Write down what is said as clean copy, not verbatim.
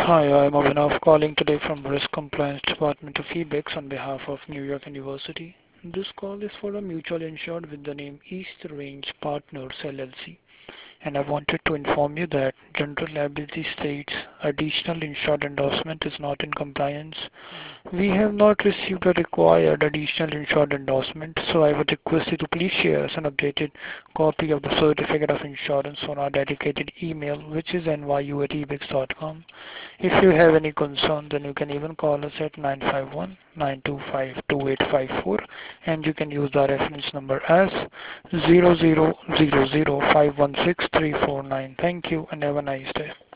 Hi, I'm Abhinav calling today from Risk Compliance Department of Febex on behalf of New York University. This call is for a mutual insured with the name East Range Partners LLC, and I wanted to inform you that general liability states additional insured endorsement is not in compliance. We have not received a required additional insured endorsement, so I would request you to please share us an updated copy of the certificate of insurance on our dedicated email, which is nyu@ebex.com. If you have any concern, then you can even call us at 951-925-2854, and you can use the reference number as 0000516349. Thank you and have a nice day.